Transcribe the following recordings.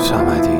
صمدی.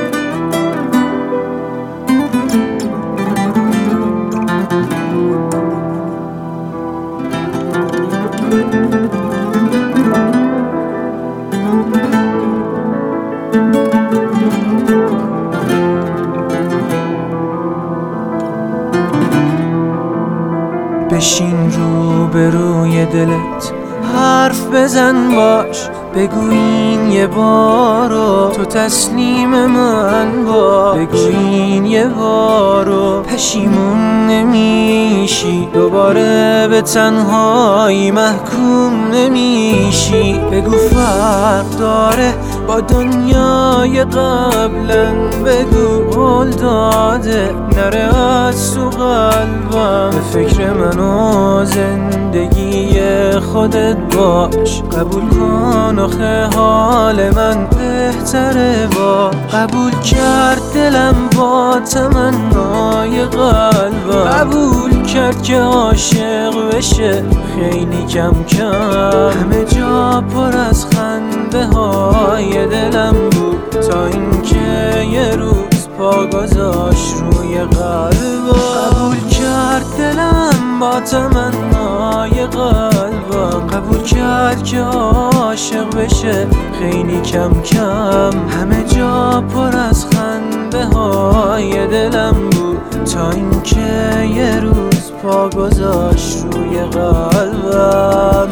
بشین رو به روی دلت حرف بزن باش، بگو این یه بارو تو تسلیم من باش، بگو این یه بارو پشیمون نمیشی، دوباره به تنهایی محکوم نمیشی، بگو فرق داره با دنیای قبلا، بگو قول داده نره از تو قلبم، به فکر من و زندگی خودت باش، قبول کن آخه حال من بهتره باش، قبول کرد دلم با تمنای قلبم، قبول کرد که عاشق بشه خیلی کم کم، همه جا پر از خنده های دلم بود تا اینکه یه روز پا گذاشت روی قلبم، قبول کرد دلم با تمنای قلبم، قبول کرد که عاشق بشه خیلی کم کم، همه جا پر از خنده های دلم بود تا اینکه یه روز پا گذاشت روی قلبم.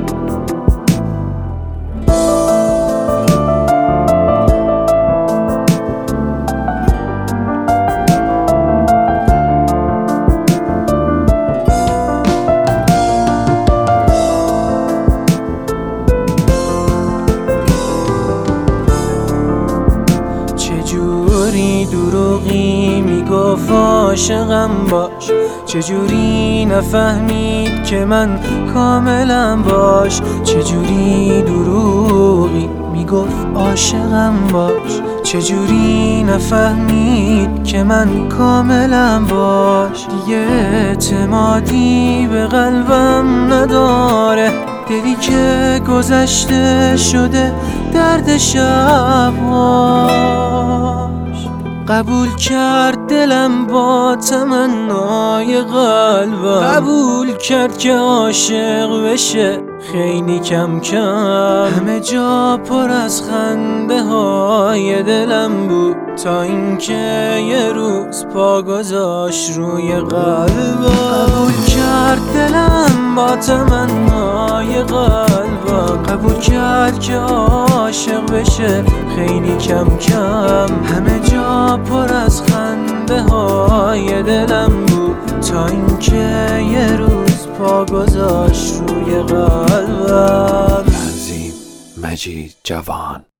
چجوری دروغی میگفت عاشقم باش، چجوری نفهمید که من کاملم باش، چجوری دروغی میگفت عاشقم باش، چجوری نفهمید که من کاملم باش، دیگه اعتمادی به قلبم نداره، دلی که گذشته شده درد شبهاش، قبول کرد دلم با تمنای قلبم، قبول کرد که عاشق بشه خیلی کم کم، همه جا پر از خنده های دلم بود تا اینکه یه روز پا گذاشت روی قلبم، قبول کرد دلم با تمنای قلبم، قبول کرد که عاشق بشه خیلی کم کم، همه جا پر از خنده های دلم بود تا اینکه یه روز پا گذاشت روی قلبم. تنظیم مجید جوان.